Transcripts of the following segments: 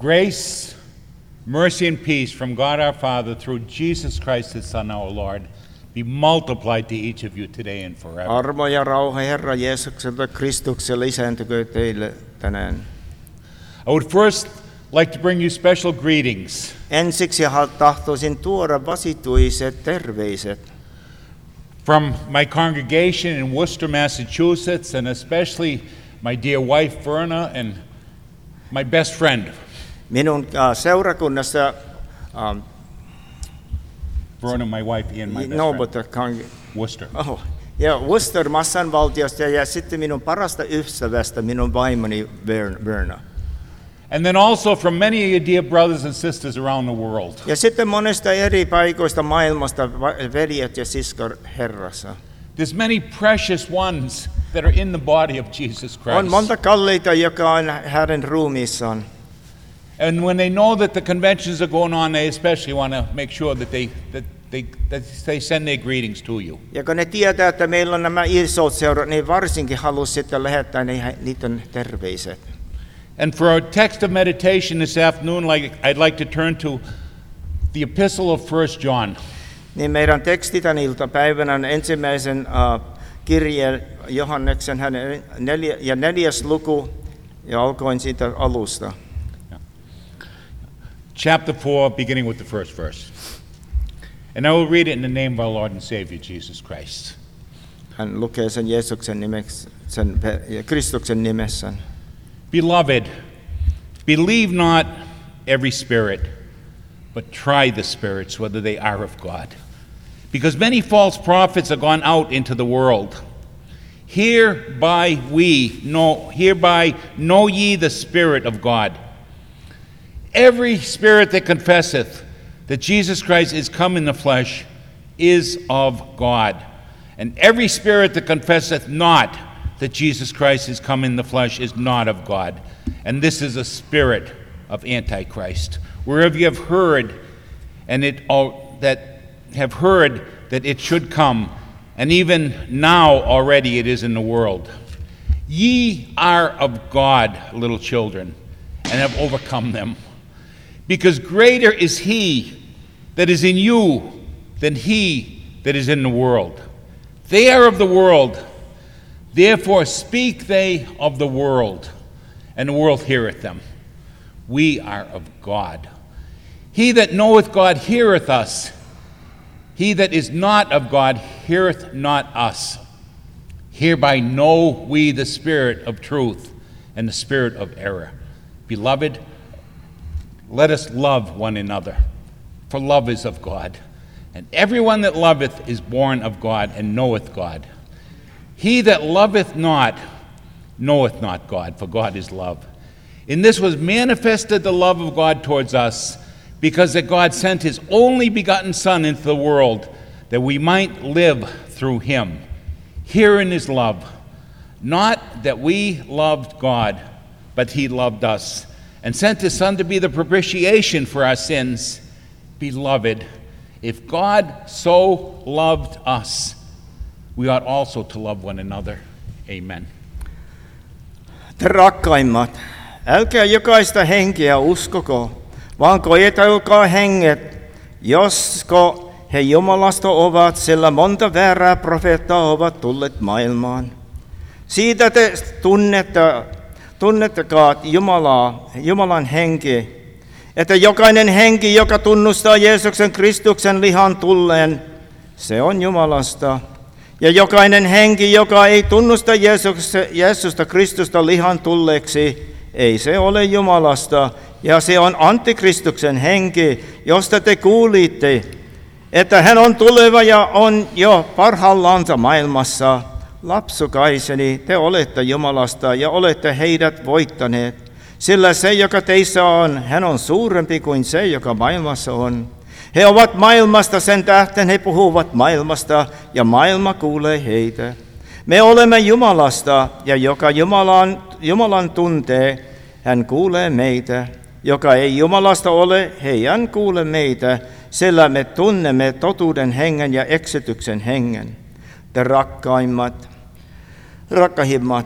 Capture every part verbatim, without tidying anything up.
Grace, mercy, and peace from God our Father through Jesus Christ, His Son, our Lord, be multiplied to each of you today and forever. Armo ja rauha Herra Jeesukselta Kristukselle lisääntykö teille tänään. I would first like to bring you special greetings Ensiksi tahtoisin tuoda vasituiset terveiset from my congregation in Worcester, Massachusetts, and especially my dear wife Verna and my best friend. minun uh, seurakunnassa um, Verna, my wife, Ian, my best no, friend. but the con- Worcester. oh, ja Worcester Massanvaltiosta ja sitten minun parasta ystävästä minun vaimoni Verna. And then also from many of your dear brothers and sisters around the world. Ja sitten monesta eri paikoista maailmasta veljet ja siskot Herrassa. There's many precious ones that are in the body of Jesus Christ. On monta kalliita, joka on hänen ruumiissaan. And when they know that the conventions are going on, they especially want to make sure that they that they that they send their greetings to you. Ja kun ne tietää, että meillä on nämä isot seurat, niin varsinkin halusi sitten lähettää niiden terveiset. And for our text of meditation this afternoon, like I'd like to turn to the epistle of First John. Niin meidän teksti tän iltapäivänä on ensimmäisen uh, kirjeen Johanneksen hänen neljä, ja neljäs luku ja alkoin siitä alusta. Chapter four, beginning with the first verse. And I will read it in the name of our Lord and Savior Jesus Christ. Hän lukee sen Jeesuksen nimeksi, sen Kristuksen nimessä. Beloved, believe not every spirit, but try the spirits whether they are of God. Because many false prophets have gone out into the world. Hereby we know, hereby know ye the Spirit of God. Every spirit that confesseth that Jesus Christ is come in the flesh is of God. And every spirit that confesseth not that Jesus Christ is come in the flesh is not of God. And this is a spirit of Antichrist. Wherever you have heard, and it all, that have heard that it should come, and even now already it is in the world. Ye are of God, little children, and have overcome them. Because greater is he that is in you than he that is in the world. They are of the world, therefore speak they of the world, and the world heareth them. We are of God. He that knoweth God heareth us. He that is not of God heareth not us. Hereby know we the spirit of truth and the spirit of error. Beloved, let us love one another, for love is of God. And everyone that loveth is born of God and knoweth God. He that loveth not knoweth not God, for God is love. In this was manifested the love of God towards us, because that God sent his only begotten Son into the world, that we might live through him. Herein is love, not that we loved God, but he loved us, and sent his Son to be the propitiation for our sins. Beloved, if God so loved us, we ought also to love one another. Amen. Te rakkaimmat, älkää jokaista henkeä uskoko, vaan koetelkaa henget, josko he Jumalasta ovat, sillä monta väärää profeettaa ovat tulleet maailmaan. Siitä te tunnette, tunnettakaa Jumalaa, Jumalan henki, että jokainen henki, joka tunnustaa Jeesuksen Kristuksen lihan tulleen, se on Jumalasta. Ja jokainen henki, joka ei tunnusta Jeesusta Kristusta lihan tulleeksi, ei se ole Jumalasta. Ja se on Antikristuksen henki, josta te kuulitte, että hän on tuleva ja on jo parhaillaansa maailmassa. Lapsukaiseni, te olette Jumalasta ja olette heidät voittaneet. Sillä se, joka teissä on, hän on suurempi kuin se, joka maailmassa on. He ovat maailmasta, sen tähden he puhuvat maailmasta, ja maailma kuulee heitä. Me olemme Jumalasta, ja joka Jumalan, Jumalan tuntee, hän kuulee meitä. Joka ei Jumalasta ole, he hän kuule meitä, sillä me tunnemme totuuden hengen ja eksytyksen hengen. Te rakkaimmat, rakkahimmat,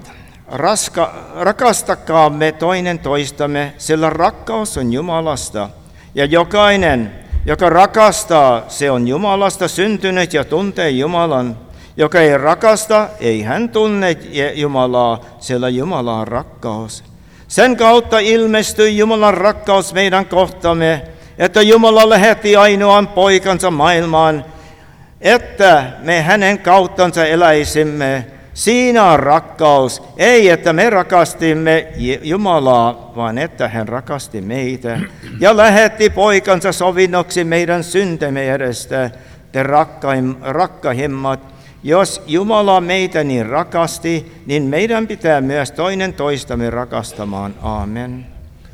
Raska, rakastakaamme toinen toistamme, sillä rakkaus on Jumalasta. Ja jokainen, joka rakastaa, se on Jumalasta syntynyt ja tuntee Jumalan. Joka ei rakasta, ei hän tunne Jumalaa, sillä Jumala on rakkaus. Sen kautta ilmestyi Jumalan rakkaus meidän kohtamme, että Jumala lähetti ainoan poikansa maailmaan, että me hänen kauttansa eläisimme. Siinä on rakkaus, ei että me rakastimme Jumalaa, vaan että hän rakasti meitä ja lähetti poikansa sovinnoksi meidän syntemme edestä. Te rakkahimmat, jos Jumala meitä niin rakasti, niin meidän pitää myös toinen toistamme rakastamaan. Amen.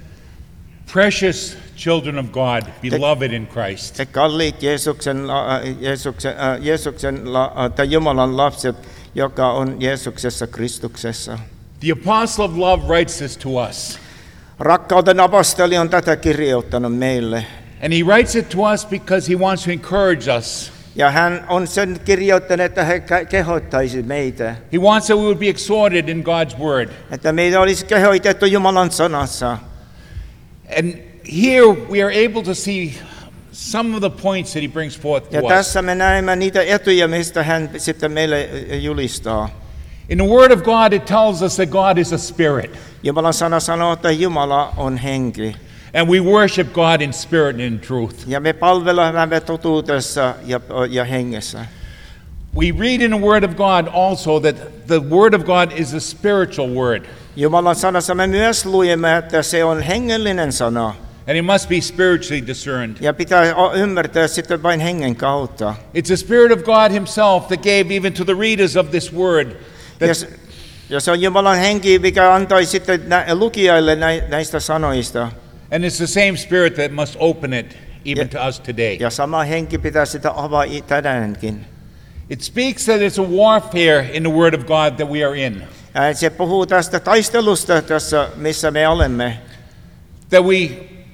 Precious children of God, beloved in Christ. Te kalliit Jeesuksen, Jeesuksen, Jeesuksen tai Jumalan lapset, joka on Jeesuksessa Kristuksessa. The apostle of love writes this to us. Rakkauden apostoli on tätä kirjoittanut meille. And he writes it to us because he wants to encourage us. Ja hän on sen kirjoittanut, että hän kehottaisi meitä. He wants that we would be exhorted in God's word. Että meitä olisi kehoitettu Jumalan sanassa. And here we are able to see some of the points that he brings forth to Ja us. tässä me näemme niitä etuja, mistä hän sitten meille julistaa. In the word of God it tells us that God is a spirit. Jumalan sana sanoo, että Jumala on henki. And we worship God in spirit and in truth. Ja me palvelemme totuudessa ja, ja hengessä. We read in the word of God also that the word of God is a spiritual word. Jumalan sanassa me myös luemme, että se on hengellinen sana. And it must be spiritually discerned. Ja pitää ymmärtää sitten vain hengen kautta. It's the Spirit of God himself that gave even to the readers of this word. That Ja, ja se on Jumalan henki, mikä antoi sitten lukijaille näistä sanoista. And it's the same Spirit that must open it even Ja- to us today. Ja sama henki pitää sitä avaa i- tänäänkin. It speaks that it's a warfare in the word of God that we are in. Ja se puhuu tästä taistelusta tässä, missä me olemme. That we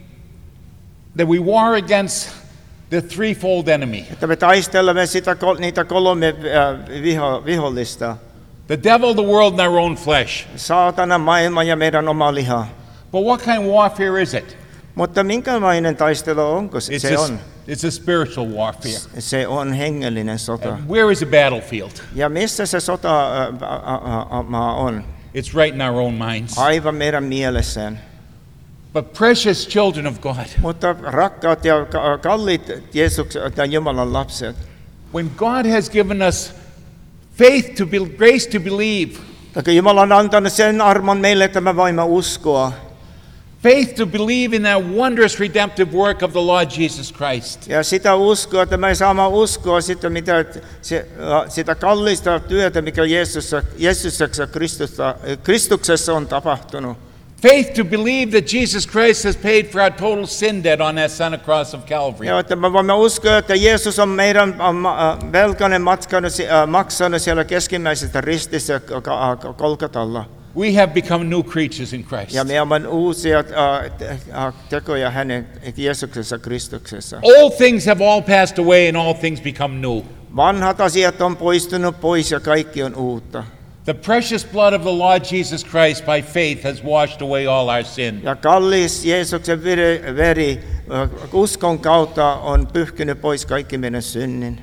that we war against the threefold enemy. Että me taistelemme sitä, kol- niitä kolme äh, viho, vihollista. The devil, the world, and our own flesh. Saatana, maailma ja meidän oma liha. But what kind of warfare is it? Mutta minkälainen taistelu onko se? It's Se a, on. it's a spiritual warfare. Se on hengellinen sota. And where is the battlefield? Ja missä se sota äh, äh, äh, maa on? It's right in our own minds. Aivan meidän mielessään. But precious children of God, Mutta rakkaat ja ka- kalliit Jeesuksen tai Jumalan lapset, when God has given us faith to be, grace to believe, kun Jumala on antanut sen armon meille, että me voimme uskoa. faith to believe in that wondrous redemptive work of the Lord Jesus Christ, Ja sitä uskoa, että me saamme uskoa sitä, mitä, se, sitä kallista työtä, mikä Jeesussa, Jeesuksessa Kristusta, Kristuksessa on tapahtunut. faith to believe that Jesus Christ has paid for our total sin debt on that Son of Cross of Calvary. Ja että me voimme uskoa, että Jeesus on meidän äh, velkainen matkanut, äh, maksanut siellä keskimmäisessä ristissä äh, Kolkatalla. We have become new creatures in Christ. Ja me olemme uusia äh, äh, tekoja hänen Jeesuksessa Kristuksessa. All things have all passed away and all things become new. Vanhat asiat on poistunut pois ja kaikki on uutta. The precious blood of the Lord Jesus Christ by faith has washed away all our sin. Ja kallis Jeesuksen veri, veri äh, uskon kautta on pyyhkinyt pois kaikki meidän synnin.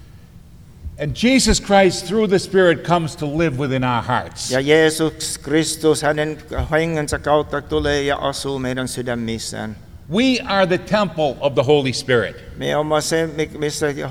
And Jesus Christ through the Spirit comes to live within our hearts. Ja Jeesus Kristus hänen hengensä kautta tulee ja asuu meidän sydämissään. We are the temple of the Holy Spirit. Me olemme se, missä äh,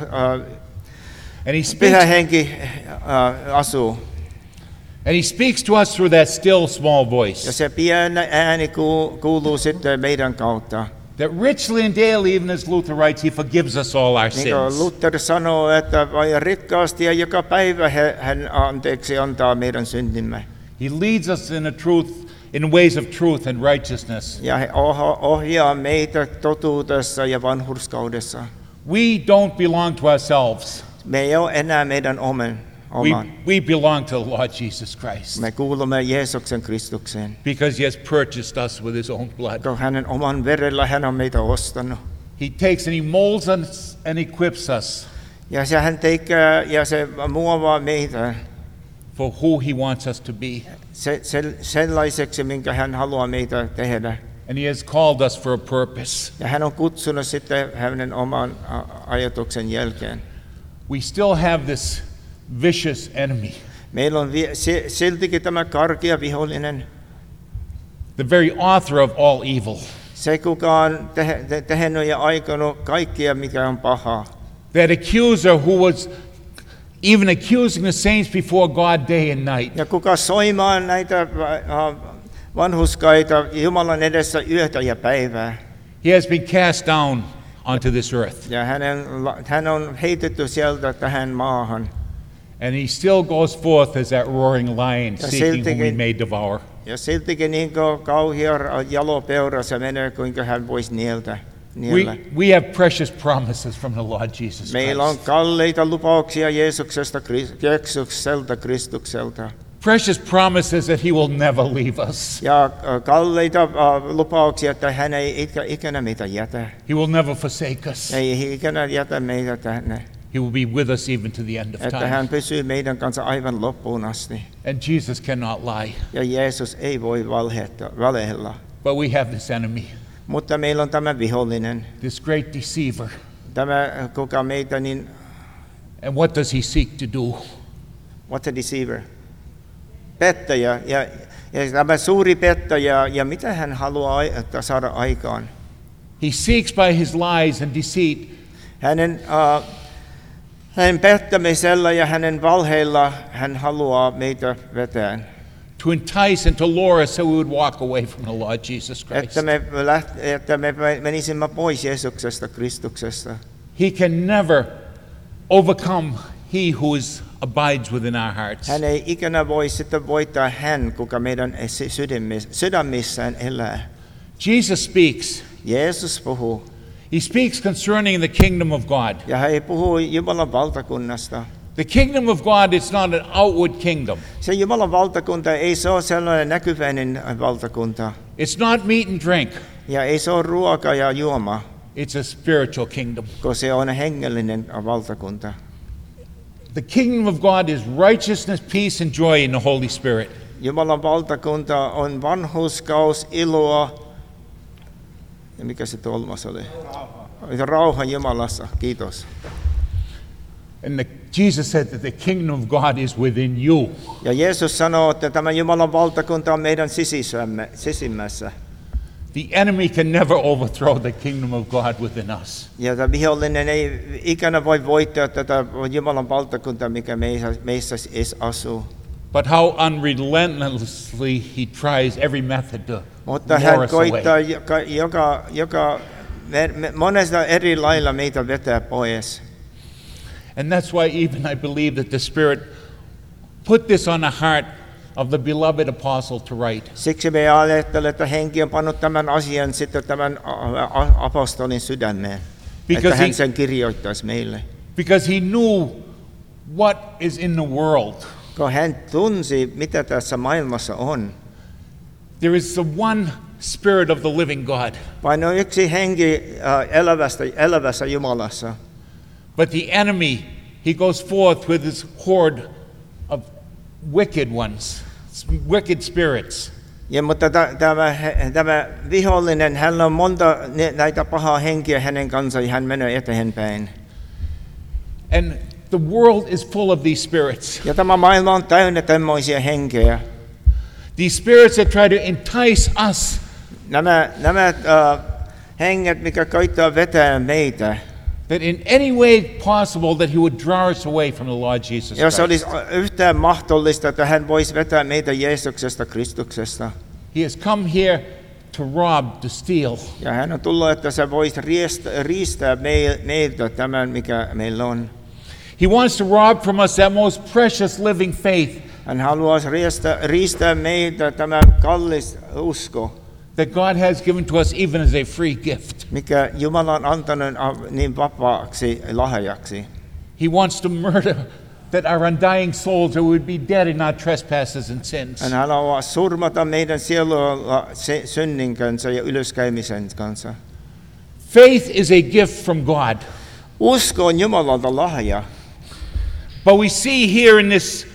And he speaks, Pyhä henki äh, asuu. and he speaks to us through that still small Ja voice. se pieni ääni kuuluu, kuuluu sitten meidän kautta. That richly and daily, even as Luther writes, he forgives us all our Niin kuin sins. Luther sanoo, että vain rikkaasti ja joka päivä hän anteeksi antaa meidän syntimme. He leads us in the truth, in ways of truth and righteousness. Ja he oh- ohjaa meitä totuudessa ja vanhurskaudessa. We don't belong to ourselves. Me ei ole enää meidän omen, We, oman. we belong to the Lord Jesus Christ Me kuulumme Jeesuksen Kristukseen. because he has purchased us with his own blood. Kun hänen oman verellä hän on meitä ostanut. He takes and he molds us and equips us. Ja se hän tekee ja se muovaa meitä. for who He wants us to be. se, se, sellaiseksi, minkä hän haluaa meitä tehdä. And He has called us for a purpose. Ja hän on kutsunut sitten hänen oman a- ajatuksen jälkeen. We still have this vicious enemy, Meillä on vi- se, siltikin tämä karkea vihollinen. the very author of all evil. Se, kuka on te- te- tehnyt ja aikonut kaikkia, mikä on pahaa. That accuser who was even accusing the saints before God day and night. Ja kuka soimaa näitä äh, vanhuskaita Jumalan edessä yötä ja päivää. He has been cast down onto this earth. Ja hänen, la- hän on heitetty sieltä tähän maahan. And he still goes forth as that roaring lion, Ja seeking whom he siltikin- may devour. Ja siltikin niin kuin kauhea jalopeura se menee, kuinka hän voisi nieltä. niellä. We, we have precious promises from the Lord Jesus Meillä on Christ. kalleita lupauksia Jeesuksesta, Kris- Jeesukselta, Kristukselta. Precious promises that He will never leave us. Ja äh, kalleita äh, lupauksia, että hän ei ikä, ikinä meitä jätä. He will never forsake us. Ei ikinä jätä meitä tänne. He will be with us even to the end of Että time. hän pysyy meidän kanssa aivan loppuun asti. And Jesus cannot lie. Ja Jeesus ei voi valhetta- valehella. But we have this enemy, Mutta meillä on tämä vihollinen. this great deceiver. Tämä, kuka meitä niin, And what does he seek to do? what's a deceiver? Pettäjä. Ja, ja tämä suuri pettäjä, ja mitä hän haluaa ai- että saada aikaan? He seeks by his lies and deceit Hänen, uh, hänen pettämisellä ja hänen valheilla hän haluaa meitä vetään. to entice and to lure us so we would walk away from the Lord Jesus Christ. Että me, läht- että me menisimme pois Jeesuksesta, Kristuksesta. He can never overcome he who is, abides within our hearts. Hän ei ikinä voi sitten voittaa hän, kuka meidän sydämiss- sydämissään elää. Jesus speaks. Jeesus puhuu. He speaks concerning the kingdom of God. Ja hän puhuu Jumalan valtakunnasta. The kingdom of God is not an outward kingdom. Se Jumalan valtakunta ei se ole sellainen näkyväinen valtakunta. It's not meat and drink. Ja ei se ole ruoka ja juoma, It's a spiritual kingdom. kun se on hengellinen valtakunta. The kingdom of God is righteousness, peace, and joy in the Holy Spirit. Jumalan valtakunta on vanhurskaus, iloa. Ja mikä se kolmas oli? Rauha Jumalassa. Kiitos. And the, Jesus said that the kingdom of God is within you. Ja Jeesus sanoo, että tämä Jumalan valtakunta on meidän sisissämme, sisimmässä. The enemy can never overthrow the kingdom of God within us. Ja tämä vihollinen ei ikinä voi voittaa tätä Jumalan valtakuntaa, mikä meissä, meissä asuu. But how unrelentlessly he tries every method to Mutta lure hän us away. koittaa joka, joka, joka me, me, monesta eri lailla meitä vetää pois. And that's why even I believe that the Spirit put this on the heart of the beloved apostle to write. Siksi me ajattelen, että henki on pannut tämän asian sitten tämän a- a- apostolin sydämeen, Because että hän he- sen kirjoittaisi meille. Because he knew what is in the world. Kun hän tunsi, mitä tässä maailmassa on. There is the one Spirit of the living God. Vain on yksi henki äh, elävästä, elävässä Jumalassa. But the enemy, he goes forth with his horde of wicked ones, wicked spirits. Ja, mutta ta- tämä, tämä vihollinen, hänellä on monta ne- näitä pahaa henkiä hänen kanssaan ja hän menee eteenpäin. And the world is full of these spirits. Ja tämä maailma on täynnä tämmöisiä henkeä. These spirits that try to entice us Nämä, nämä äh, henget, mikä koittaa vetää meitä. that in any way possible that he would draw us away from the Lord Jesus Jos olisi Christ. yhtään mahdollista, että hän voisi vetää meitä Jeesuksesta, Kristuksesta. He has come here to rob, to steal. Ja hän on tullut, että se voisi riistää, riistää meil- meiltä tämän, mikä meillä on. He wants to rob from us that most precious living faith Hän haluaisi riistää, riistää meiltä tämän kallis usko, that God has given to us even as a free gift. mikä Jumala on antanut niin vapaaksi lahjaksi. He wants to murder that our undying souls that would be dead in our trespasses and sins. Hän haluaa surmata meidän sielua se- synnin kanssa ja ylöskäymisen kanssa. Faith is a gift from God. Usko on Jumalalta lahja. But we see here in this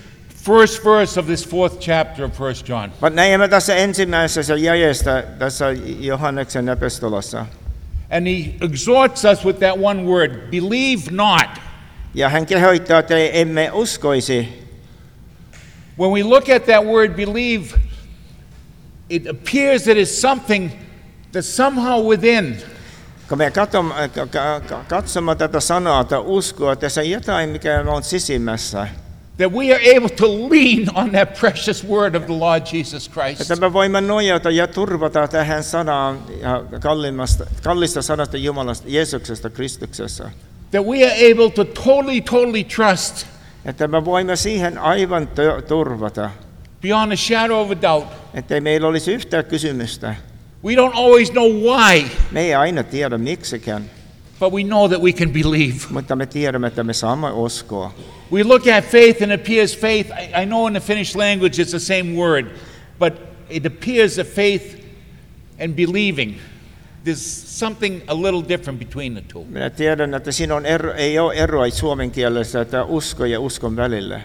first verse of this fourth chapter of First John. Mutta näemme tässä ensimmäisessä jakeesta tässä Johanneksen epistolassa. And he exhorts us with that one word, believe not. Ja hän kehottaa, että emme uskoisi. When we look at that word believe, it appears that it's something that's somehow within. Kun me katsomme, katsomme tätä sanaa, että uskoa, tässä on jotain, mikä on sisimmässä. That we are able to lean on that precious word of the Lord Jesus Christ. Että me voimme nojata ja turvata tähän sanaan ja kallista sanasta Jumalasta, Jeesuksesta, Kristuksessa. That we are able to totally, totally trust. Että me voimme siihen aivan turvata. Beyond a shadow of a doubt. Että meillä olisi yhtään kysymystä. We don't always know why. Me ei aina tiedä miksikään. But we know that we can believe. Mutta me tiedämme, että me saamme uskoa. We look at faith and it appears faith. I, I know in the Finnish language it's the same word, but it appears that faith and believing, there's something a little different between the two. Minä tiedän, että siinä on ero, ei ole eroa suomen kielessä, että usko ja uskon välillä.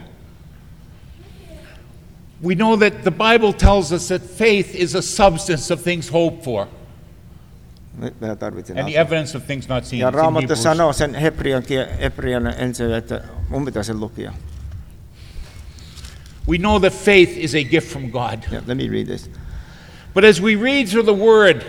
We know that the Bible tells us that faith is a substance of things hoped for. Minä tarvitsen And the evidence of things not seen. Ja It's in Raamattu Hebrews. sanoo sen hebrean, hebrean ensin, että mun pitää sen lukea. We know that faith is a gift from God. Yeah, let me read this. But as we read through the Word,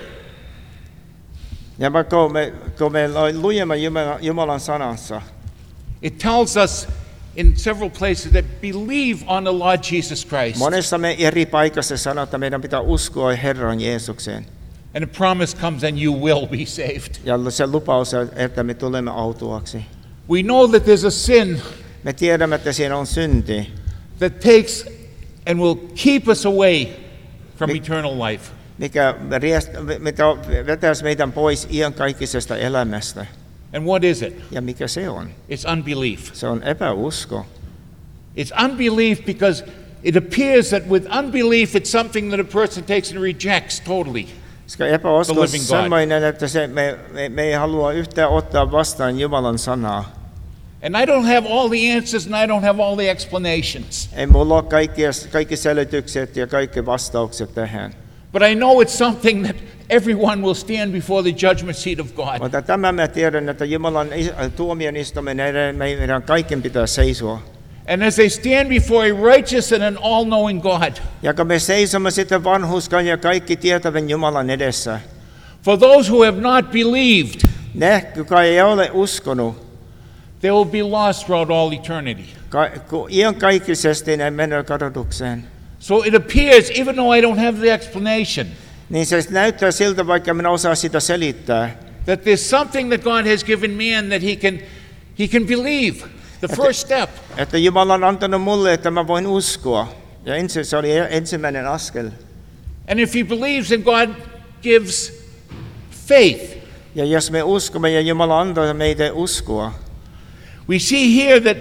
Ja kun me, kun me lujemme Jumalan, Jumalan sanassa, it tells us in several places that believe on the Lord Jesus Christ. monessa me eri paikassa sanoo, että meidän pitää uskoa Herran Jeesukseen. And the promise comes and you will be saved. Ja se lupaus, että me tulemme autuaksi. We know that there's a sin Me tiedämme, että siinä on synti, that takes and will keep us away from Me- eternal life. mikä, riest- mikä vetäisi meidän pois iankaikkisesta elämästä. And what is it? Ja mikä se on? It's unbelief. Se on epäusko. It's unbelief because it appears that with unbelief it's something that a person takes and rejects totally. Koska epäusko The on living God. sellainen, että se, me, me, me ei halua yhtään ottaa vastaan Jumalan sanaa. And I don't have all the answers and I don't have all the explanations. Ei mulla ole kaikki, kaikki selitykset ja kaikki vastaukset tähän. But I know it's something that everyone will stand before the judgment seat of God. Mutta tämä mä tiedän, että Jumalan is- tuomion istumen edessä meidän kaiken pitää seisoa. And as they stand before a righteous and an all-knowing God, Ja kun me seisomme sitten vanhuskan ja kaikki tietävän Jumalan edessä, for those who have not believed, ne, jotka ei ole uskonut, they will be lost throughout all eternity. ka- ku- iankaikkisesti ne menee kadotukseen. So it appears, even though I don't have the explanation, Niin se näyttää siltä, vaikka minä osaan sitä selittää, that there's something that God has given man that he can, he can believe. The first step. että Jumala on antanut mulle, että mä voin uskoa. Ja ensin se oli ensimmäinen askel. And if he believes, then God gives faith. Ja jos me uskomme ja Jumala antaa meitä uskoa, We see here that,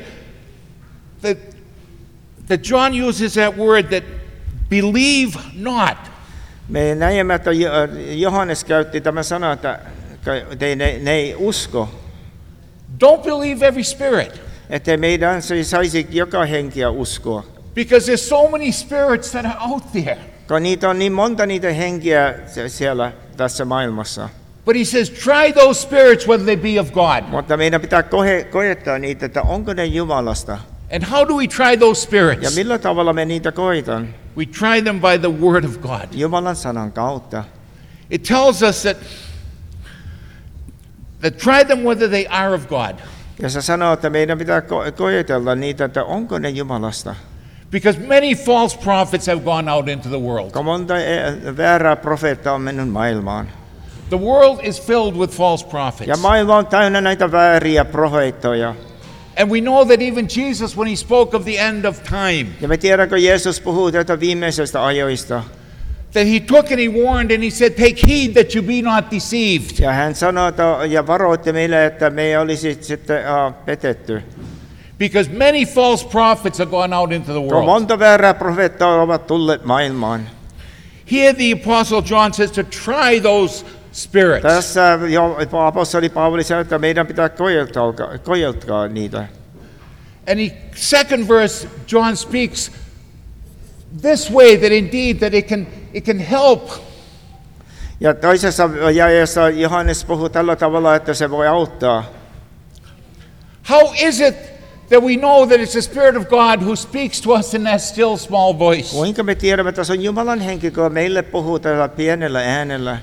that, that John uses that word that believe not. me näemme, että Jo- Johannes käytti tämä sana, että te, ne, ne ei usko. Don't believe every spirit. Että meidän se saisi joka henkiä uskoa. Because there's so many spirits that are out there. Kun niitä on niin monta niitä henkiä se- siellä tässä maailmassa. But he says, try those spirits whether they be of God. Mutta meidän pitää kohe, koettaa niitä, että onko ne Jumalasta. And how do we try those Ja spirits? millä tavalla me niitä koetaan? We try them by the word of God. Jumalan sanan kautta. It tells us that, that try them whether they are of God. Ja se sanoo, että meidän pitää ko- koetella niitä, että onko ne Jumalasta. Because many false prophets have gone out into the world. Kun monta e- väärää profeettaa on mennyt maailmaan. The world is filled with false Ja prophets. maailma on täynnä näitä vääriä profeettoja. And we know that even Jesus, when he spoke of the end of time, Ja me tiedämme, kun Jeesus puhuu tätä viimeisestä ajoista. that he took and he warned and he said, take heed that you be not deceived. Ja hän sanoi että, ja varoitti meille, että me ei olisi sitten uh, petetty. Because many false prophets have gone out into the Kun world. monta väärää profeettaa ovat tulleet maailmaan. Here the Apostle John says to try those spirits. Tässä jo apostoli Paavali sanoi, että meidän pitää kojeltaa, kojeltaa niitä. And he, second verse, John speaks this way that indeed that it can, it can help. Ja toisessa jaeessa Johannes puhuu tällä tavalla, että se voi auttaa. How is it that we know that it's the Spirit of God who speaks to us in that still small voice? Kuinka me tiedämme, että se on Jumalan henki, kun meille puhuu tällä pienellä äänellä?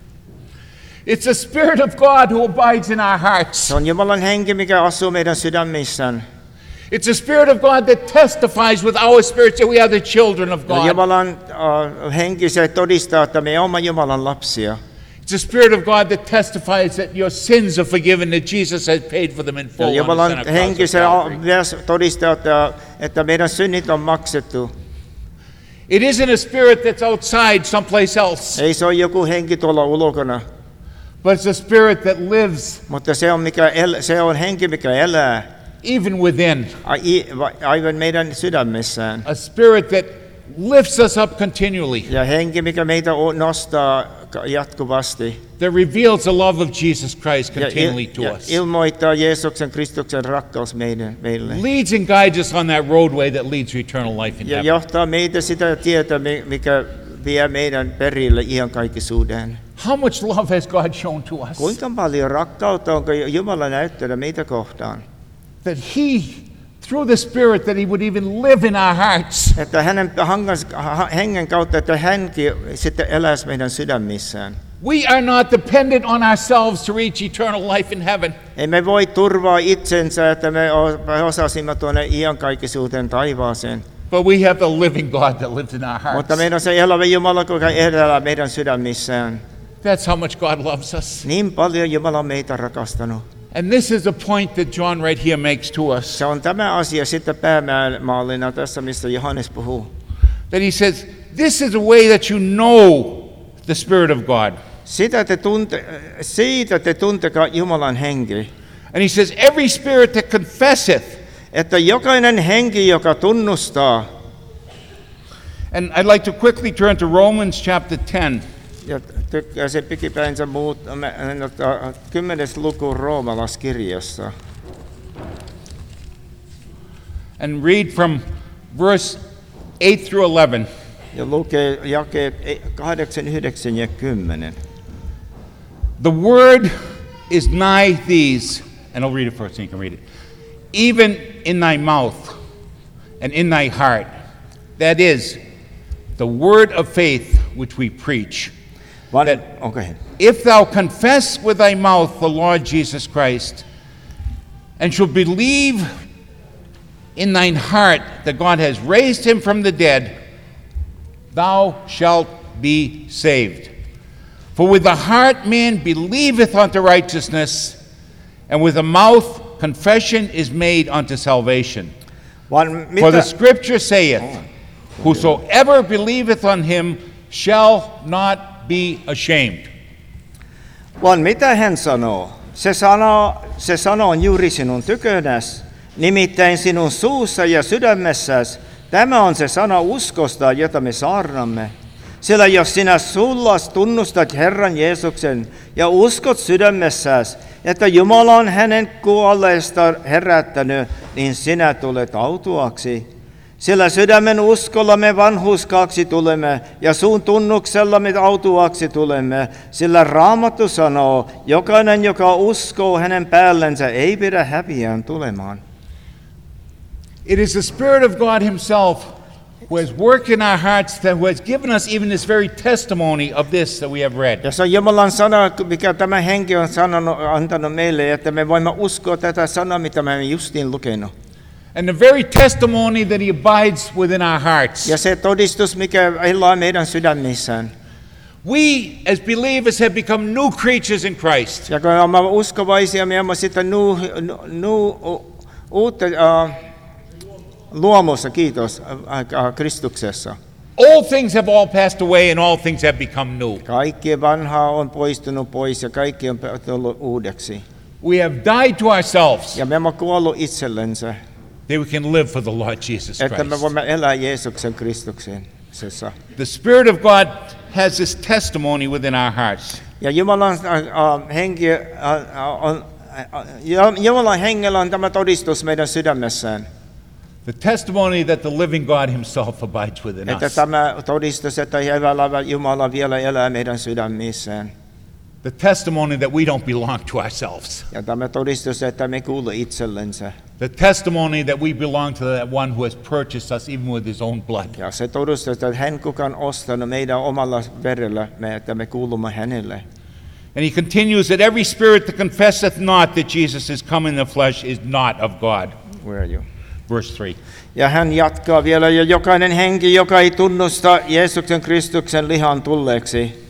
It's the Spirit of God who abides in our hearts. Se on Jumalan henki, mikä asuu meidän sydämissään. It's the Spirit of God that testifies with our spirits that we are the children of Ja God. Jumalan uh, henki se todistaa, että me olemme Jumalan lapsia. It's the Spirit of God that testifies that your sins are forgiven, that Jesus has paid for them in Ja full on the Jumalan cross henki of se Calvary. myös todistaa, että, että meidän synnit on maksettu. It isn't a spirit that's outside someplace else, Ei se ole joku henki tuolla ulkona, but it's a spirit that lives mutta se on, mikä el, se on henki, mikä elää even within. ai- aivan meidän sydämessään. A spirit that lifts us up continually, Ja henki, mikä meitä o- nostaa ka- jatkuvasti. that reveals the love of Jesus Christ Ja, continually il, to ja us. ilmoittaa Jeesuksen Kristuksen rakkaus meidän, meille. Leads and guides us on that roadway that leads to eternal life in Ja heaven. johtaa meitä sitä tietä, mi- mikä vie meidän perille iankaikkisuuteen. How much love has God shown to us? Kuinka paljon rakkautta onko Jumala näyttänyt meitä kohtaan? That He, through the Spirit, that He would even live in our hearts. Että hänen hangas- ha- hengen kautta, että hänkin sitten eläisi meidän sydämissään. We are not dependent on ourselves to reach eternal life in heaven. Ei me voi turvaa itsensä, että me o- me osasimme tuonne iankaikkisuuteen taivaaseen. But we have the living God that lives in our Mutta hearts. meidän on se elävä Jumala, joka elää meidän sydämissään. That's how much God loves us. Niin paljon Jumala on meitä rakastanut. And this is a point that John right here makes to us. Se on tämä asia sitten päämaallina tässä, mistä Johannes puhuu. That he says, this is a way that you know the Spirit of God. Sitä te tunte, siitä te tuntekaa Jumalan henki. And he says, every spirit that confesseth. Että jokainen henki, joka tunnustaa, And I'd like to quickly turn to Romans chapter ten. ja tykkää se pikipäinsä muut, kymmenes luku Roomalaiskirjassa. And read from verse eight through eleven. Ja lukee jakeet kahdeksan, yhdeksän ja kymmenen. The word is nigh these, and I'll read it first so you can read it. Even in thy mouth and in thy heart. That is, the word of faith which we preach. Van, That okay. if thou confess with thy mouth the Lord Jesus Christ, and shall believe in thine heart that God has raised him from the dead, thou shalt be saved. For with the heart man believeth unto righteousness, and with the mouth confession is made unto salvation. Van, For the mitä, scripture saith, whosoever believeth on him shall not be ashamed. van mitä hän sanoo? Se sanoo, se sanoo juuri sinun tykönäs, nimittäin sinun suussa ja sydämessäsi. Tämä on se sana uskosta, jota me saarnamme. Sillä jos sinä sullas tunnustat Herran Jeesuksen ja uskot sydämessäsi, että Jumala on hänen kuolleesta herättänyt, niin sinä tulet autuaksi. Sillä sydämen uskolla me vanhurskaaksi tulemme ja suun tunnuksella me autuaksi tulemme. Sillä Raamattu sanoo, jokainen, joka uskoo hänen päällensä, ei pidä häviään tulemaan. It is the Spirit of God himself who has worked in our hearts, that who has given us even this very testimony of this that we have read. Ja se on Jumalan sana, mikä tämä henki on sanonut, antanut meille, että me voimme uskoa tätä sanaa, mitä me justiin lukenut. And the very testimony that he abides within our hearts. Ja se todistus, mikä elää meidän sydämissään. We as believers have become new creatures in Christ. Ja kun olemme uskovaisia, me olemme sitten nu, nu, nu, uutta uh, luomussa, kiitos, uh, uh, Kristuksessa. Old things have all passed away and all things have become new. Kaikki vanhaa on poistunut pois ja kaikki on tullut uudeksi. We have died to ourselves Ja me olemme kuollut itsellensä, that we can live for the Lord Jesus että me Christ. voimme elää Jeesuksen Kristuksessa. The Spirit of God has this testimony within our hearts. Ja Jumalan uh, uh, henki uh, uh, on, ja Jumalan hengellä on tämä todistus meidän sydämessään. The testimony that the living God himself abides within Että us. tämä todistus, että elävä Jumala vielä elää meidän sydämissään. The testimony that we don't belong to ourselves. Ja tämä todistus, että me kuulu itsellensä. The testimony that we belong to that one who has purchased us even with his own blood. Ja se todistus, että hän kuka on ostanut meidän omalla verellä, me, että me kuulumme hänelle. And he continues that every spirit that confesseth not that Jesus is come in the flesh is not of God. Where are you? Verse three. Ja hän jatkaa vielä, ja jokainen henki, joka ei tunnusta Jeesuksen Kristuksen lihan tulleeksi.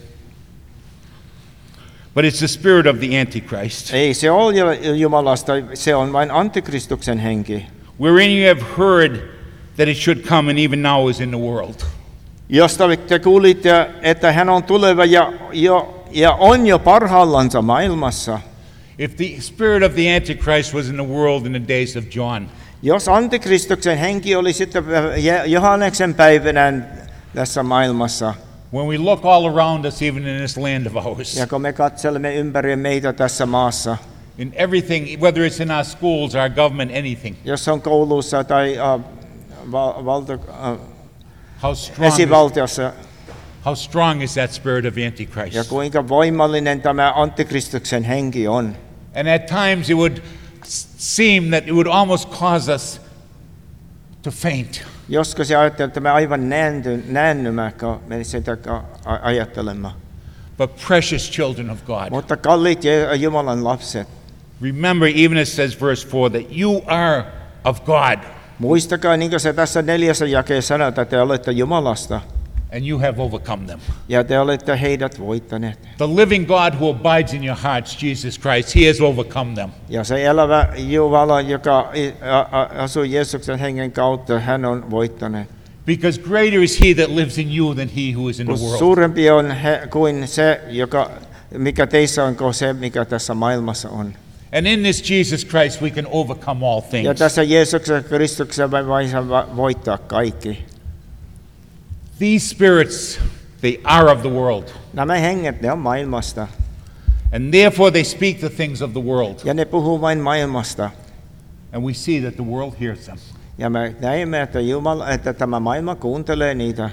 But it's the spirit of the Antichrist, Ei se ole Jumalasta, se on vain antikristuksen henki. wherein you have heard that it should come and even now is in the world. Josta te kuulitte, että hän on tuleva ja, jo, ja on jo parhaillansa maailmassa. If the spirit of the Antichrist was in the world in the days of John, Jos antikristuksen henki oli sitten Johanneksen päivänä tässä maailmassa, when we look all around us, even in this land of ours, ja kun me katselemme ympäri meitä tässä maassa, in everything, whether it's in our schools, our government, anything, jos on koulussa tai uh, val- valta, uh, how strong, is, esivaltiossa, how strong is that spirit of ja Antichrist? kuinka voimallinen tämä antikristuksen henki on. And at times it would s- seem that it would almost cause us to faint. Joskus se ajattelee, että me aivan näänty, näännymme, kun me sitä ka- a- ajattelemme. But precious children of God, Mutta kalliit Je- Jumalan lapset, remember, even it says verse four, that you are of God muistakaa, niin kuin se tässä neljässä jakeessa sanotaan, että te olette Jumalasta and you have overcome them. ja te olette heidät voittaneet. The living God who abides in your hearts, Jesus Christ, he has overcome them. Ja se elävä Jumala, joka i- a- a- asuu Jeesuksen hengen kautta, hän on voittaneet. Because greater is he that lives in you than he who is in the Kun world. suurempi on he, kuin se, joka, mikä teissä on, kuin se, mikä tässä maailmassa on. And in this Jesus Christ we can overcome all Ja things. tässä Jeesuksen Kristuksessa me voimme voittaa kaikki. These spirits, they are of the world. Nämä henget, ne on maailmasta. And therefore they speak the things of the world. Ja ne puhuu vain maailmasta. And we see that the world hears them. Ja me näemme, että, Jumala, että tämä maailma kuuntelee niitä.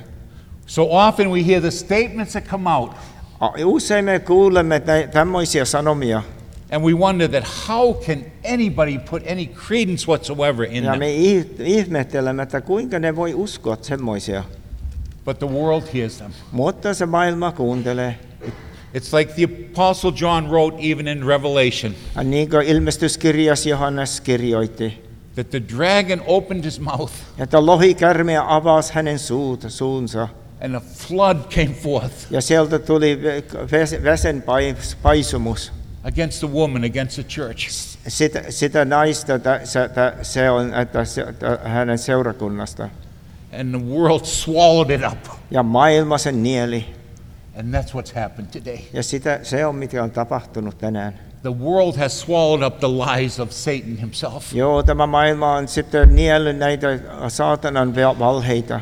So often we hear the statements that come out, A- Usein me kuulemme nä- tämmöisiä sanomia. and we wonder that how can anybody put any credence whatsoever in Ja them. me ih- ihmettelemme, että kuinka ne voi uskoa semmoisia. But the world hears them. Mutta se maailma kuuntelee. It's like the Apostle John wrote even in Revelation, Ja niin kuin ilmestyskirjas Johannes kirjoitti, that the dragon opened his mouth että lohikärmeä avasi hänen suut, suunsa. and a flood came forth Ja sieltä tuli ves- vesen pais- paisumus. against the woman, against the church. Sitä, sitä naista tä- se, tä- se on että se, tä- hänen seurakunnasta. And the world swallowed it up. Ja maailma sen nieli. And that's what's happened today. Ja sitä, se on mitä on tapahtunut tänään. The world has swallowed up the lies of Satan himself. Joo, tämä maailma on sitten niellyt näitä saatanan vel- valheita.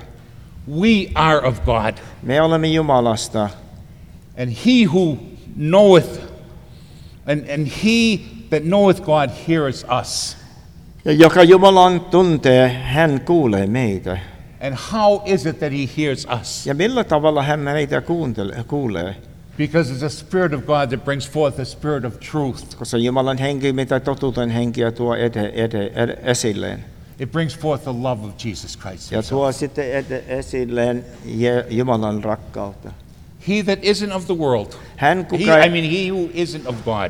We are of God. Me olemme Jumalasta. And he who knoweth, and, and he that knoweth God heareth us. Ja joka Jumalan tuntee, hän kuulee meitä. And how is it that he hears us? Ja millä tavalla hän meitä kuuntele, kuulee? Because it's the Spirit of God that brings forth the Spirit of truth. Koska Jumalan henki, mitä totuuden henkiä tuo ede, ede, ede, esilleen. It brings forth the love of Jesus Christ Ja himself. tuo sitten ede, esilleen Je- Jumalan rakkautta. He that isn't of the world, Hän, he, kuka, I mean he who isn't of God,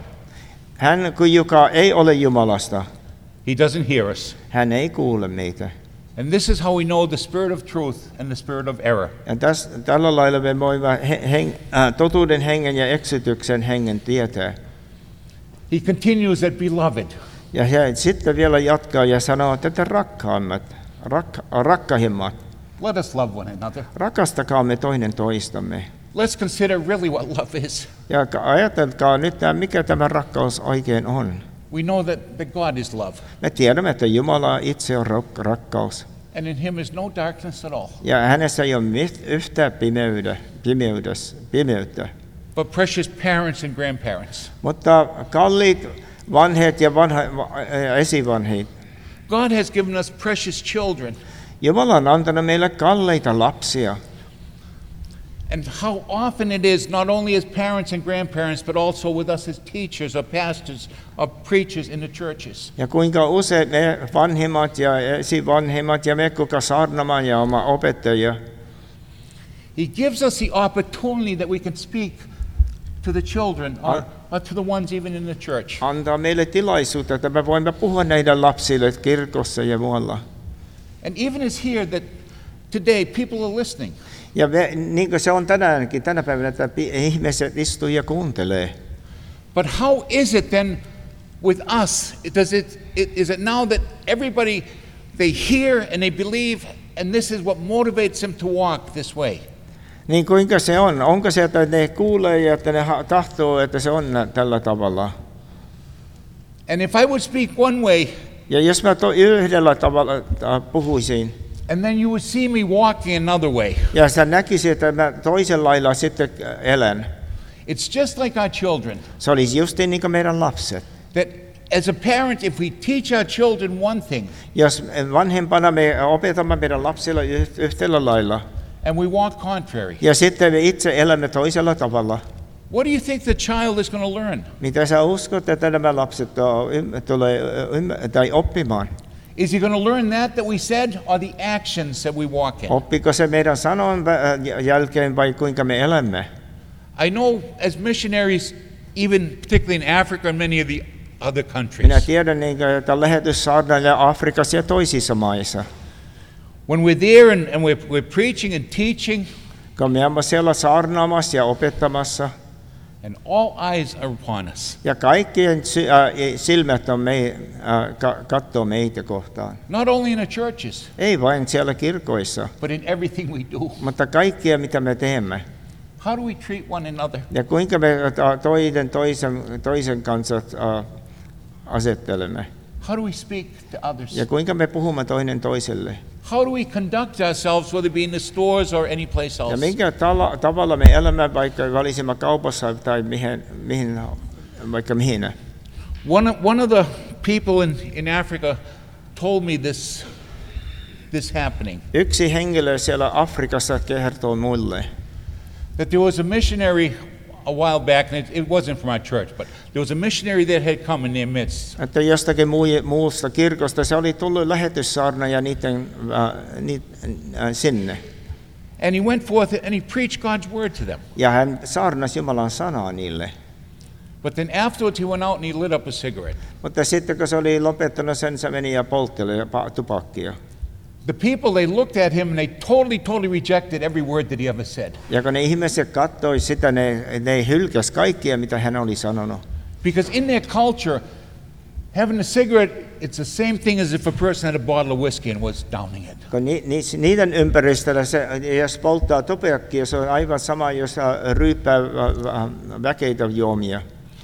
hän joka ei ole Jumalasta, he doesn't hear us. hän ei kuule meitä. And this is how we know the spirit of truth and the spirit of error. Ja täs, tällä lailla me voimme he, heng, äh, totuuden hengen ja eksityksen hengen tietää. He continues that, beloved, Ja he sitten vielä jatkaa ja sanoo, että te rakkaammat, rak, rakkahimmat, let us love one another. rakastakaamme toinen toistamme. Let's consider really what love is. Ja ajatelkaa nyt, mikä tämä rakkaus oikein on. We know that, that God is love, Me tiedämme, että Jumala itse on rak- rakkaus. and in him is no darkness at all. Ja hänessä ei ole mit- yhtään pimeyttä, pimeydes, pimeyttä. But precious parents and grandparents, Mutta kalliit vanhet ja vanha, esivanhit. God has given us precious children. Jumala on antanut meille kalleita lapsia. And how often it is, not only as parents and grandparents, but also with us as teachers or pastors or preachers in the churches. Ja kuinka usein me vanhemmat ja esivanhemmat ja me kuka saarnamaan ja oma opettaja. He gives us the opportunity that we can speak to the children or, or to the ones even in the church. Antaa meille tilaisuutta, että me voimme puhua näille lapsille kirkossa ja muualla. And even as here that today people are listening. Ja me, niin kuin se on tänäänkin, tänä päivänä, että ihmiset istuu ja kuuntelee. But how is it then with us? Does it, it, is it now that everybody, they hear and they believe, and this is what motivates them to walk this way? Niin kuinka se on? Onko se, että ne kuulee ja että ne tahtoo, että se on tällä tavalla? And if I would speak one way, ja jos mä to yhdellä tavalla puhuisin, and then you would see me walking another way. Ja sä näkisit, että mä toisella lailla sitten elän. It's just like our children. Se olisi just niin kuin meidän lapset. That as a parent, if we teach our children one thing, jos vanhempana me opetamme meidän lapsilla yhdellä lailla, and we walk contrary, ja sitten me itse elämme toisella tavalla, what do you think the child is going to learn? Mitä sä uskot, että nämä lapset tulee tai oppimaan? Is he going to learn that that we said, or the actions that we walk in? Oppiko se meidän sanon jälkeen vai kuinka me elämme? I know as missionaries, even particularly in Africa and many of the other Minä countries, tiedän, että lähetyssaarnailla Afrikassa ja toisissa maissa. when we're there and, and we're, we're preaching and teaching, kun me olemme siellä saarnaamassa ja opettamassa, and all eyes are upon us, ja kaikkien sy- äh, silmät on me, äh, ka- katsoo meitä kohtaan. not only in the churches, Ei vain siellä kirkoissa, but in everything we do. mutta kaikkia mitä me teemme. How do we treat one another? Ja kuinka me äh, toinen toisen, toisen kanssa äh, asettelemme. How do we speak to others? Ja kuinka me puhumme toinen toiselle. How do we conduct ourselves, whether it be in the stores or any place Ja else? minkä tala- tavalla me elämme, vaikka olisimme kaupassa tai mihin, mihin, vaikka mihin. One, of- one of the people in, in Africa told me this, this happening, Yksi henkilö siellä Afrikassa kertoi mulle, that there was a missionary a while back, and it, it wasn't from our church, but there was a missionary that had come in their midst. että jostakin muu- muusta kirkosta se oli tullut lähetyssaarna niiden, äh, niit, äh, sinne. And he went forth and he preached God's word to them. Ja hän saarnasi Jumalan sanaa niille. But then afterwards he went out and he lit up a cigarette. Mutta sitten kun se oli lopettanut sen, se meni ja poltteli pa- tupakkia. The people, they looked at him and they totally, totally rejected every word that he ever said. Ja kun ne ihmiset katsoi sitä, ne, ne hylkäs kaikkia, mitä hän oli sanonut. Because in their culture, having a cigarette, it's the same thing as if a person had a bottle of whiskey and was downing it. Kun ni, ni, niiden ympäristöllä, se, jos polttaa tupakkia, se on aivan sama, jos äh, ryyppää äh, väkeitä juomia.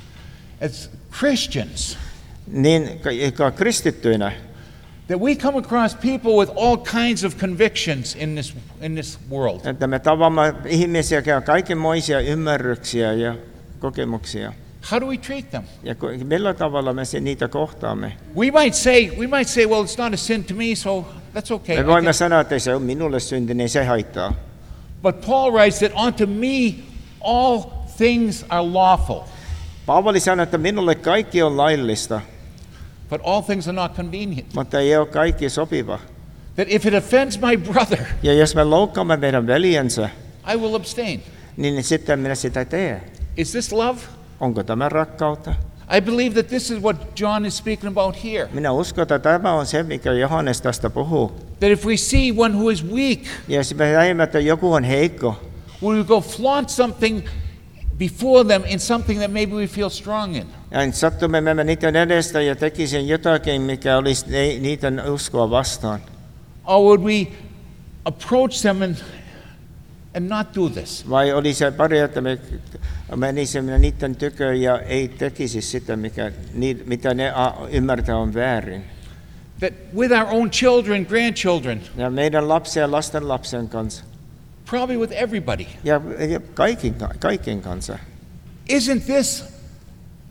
As Christians, Niin ka- kristittyinä, that we come across people with all kinds of convictions in this, in this world. että me tavamme ihmisiä, jotka on kaikenmoisia ymmärryksiä ja kokemuksia. How do we treat them? Ja ku- millä tavalla me se, niitä kohtaamme? We might say, we might say, well, it's not a sin to me, so that's okay. Me I voimme can- sanoa, että ei se on minulle synti, niin se haittaa. But Paul writes that unto me all things are lawful, Paavali sanoi, että minulle kaikki on laillista, but all things are not convenient. mutta ei ole kaikki sopiva. That if it offends my brother, Ja jos me loukkaamme meidän veljensä, I will abstain. niin sitten minä sitä teen. Is this love? Onko tämä rakkautta? I believe that this is what John is speaking about here. Minä uskon, että tämä on se, mikä Johannes tästä puhuu. That if we see one who is weak, Ja jos me näemme, että joku on heikko, will we go flaunt something before them in something that maybe we feel strong in? ja sattumme mennä niiden edestä ja tekisin jotakin, mikä olisi ne- niiden uskoa vastaan. Or would we approach them and, and not do this? Vai oli se pari, että me menisimme niiden tykö ja ei tekisi sitä, mikä, ni- mitä ne a- ymmärtää on väärin. That with our own children, grandchildren, Ja meidän lapsia ja lasten lapsen kanssa. probably with everybody, Ja, ja kaikin, kaikin kanssa. isn't this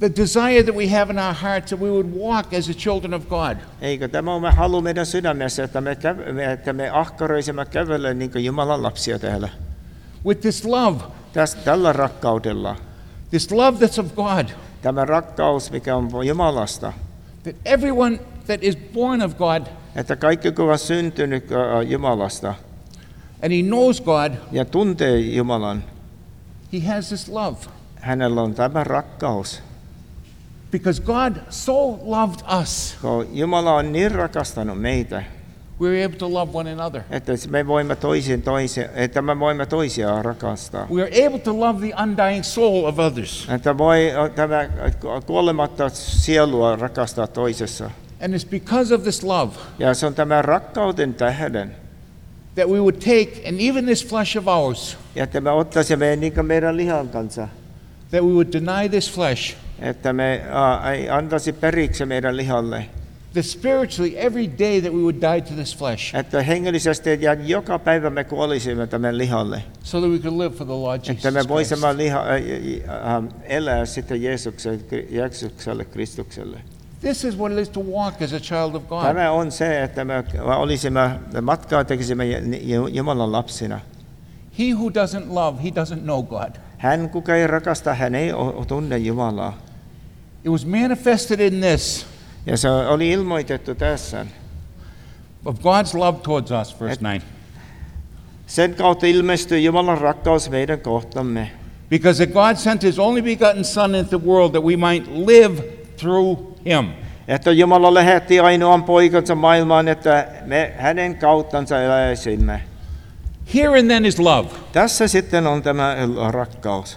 the desire that we have in our hearts that we would walk as the children of God. Eikö tämä ole halu meidän sydämessä, että me, käv- me, että me ahkaroisimme kävellä niin kuin Jumalan lapsia täällä. With this love, Täs, tällä rakkaudella, this love that's of God, tämä rakkaus, mikä on Jumalasta, that everyone that is born of God että kaikki, kun on syntynyt äh, Jumalasta and he knows God, ja tuntee Jumalan, he has this love. hänellä on tämä rakkaus. Because God so loved us, Kun Jumala on niin rakastanut meitä, we're able to love one another. että me voimme toisin toisia, että me voimme toisiaan rakastaa. We are able to love the undying soul of others. Että voi tämä kuolematta sielua rakastaa toisessa. And it's because of this love Ja se on tämä rakkauden tähden, that we would take, and even this flesh of ours, ja että me ottaisimme niin kuin meidän lihan kanssa, that we would deny this flesh, että me ää, ei antaisi periksi meidän lihalle. that spiritually every day that we would die to this flesh, Että hengellisesti ja joka päivä me kuolisimme tämän lihalle. so that we could live for the Lord Että Jesus me Christ. voisimme liha, ä, ä, ä, elää sitten Jeesukselle, Jeesukselle, Kristukselle. This is what it is to walk as a child of God. Tämä on se, että me olisimme, me matkaa tekisimme Jumalan lapsina. He who doesn't love, he doesn't know God. Hän, kuka ei rakasta, hän ei o- tunne Jumalaa. It was manifested in this, Ja se oli ilmoitettu tässä. of God's love towards us, verse nine. Sen kautta ilmestyi Jumalan rakkaus meidän kohtamme. Because that God sent his only begotten Son into the world that we might live through him. Että Jumala lähetti ainoan poikansa maailmaan, että me hänen kauttansa eläisimme. Here and then is love. Tässä sitten on tämä rakkaus.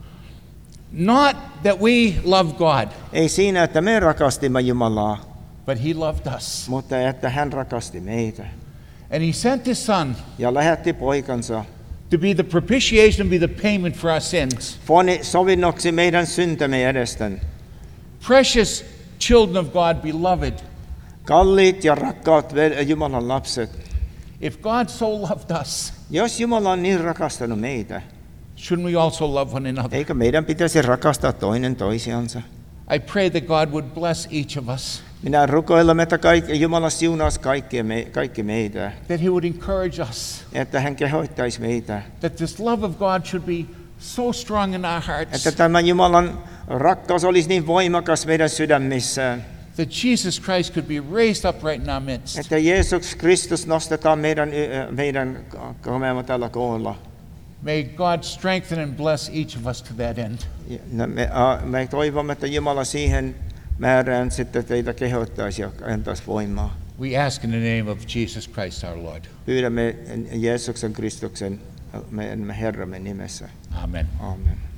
Not that we love God, Ei siinä, että me rakastimme Jumalaa, but he loved us. mutta että hän rakasti meitä. And he sent his Son Ja lähetti poikansa to be the propitiation, be the payment for our sins. foni sovinnoksi meidän syntämme edesten. Precious children of God, beloved, Kalliit ja rakkaat vel- Jumalan lapset. if God so loved us, Jos Jumala on niin rakastanut meitä, shouldn't we also love one another? eikö meidän pitäisi rakastaa toinen toisiansa? I pray that God would bless each of us, Minä rukoilen, että kaikki, Jumala siunaisi kaikki, me, kaikki meitä, that he would encourage us, että hän kehoittaisi meitä. that this love of God should be so strong in our hearts, Että tämä Jumalan rakkaus olisi niin voimakas meidän sydämissään, that Jesus Christ could be raised up right in our midst. että Jeesus Kristus nostetaan meidän, meidän komeamme tällä koolla. May God strengthen and bless each of us to that end. Ja Me, a, me toivomme, että Jumala siihen määrään sitten teitä kehoittaisi ja antaisi voimaa. We ask in the name of Jesus Christ our Lord. Pyydämme Jeesuksen Kristuksen meidän Herramme nimessä. Amen. Amen.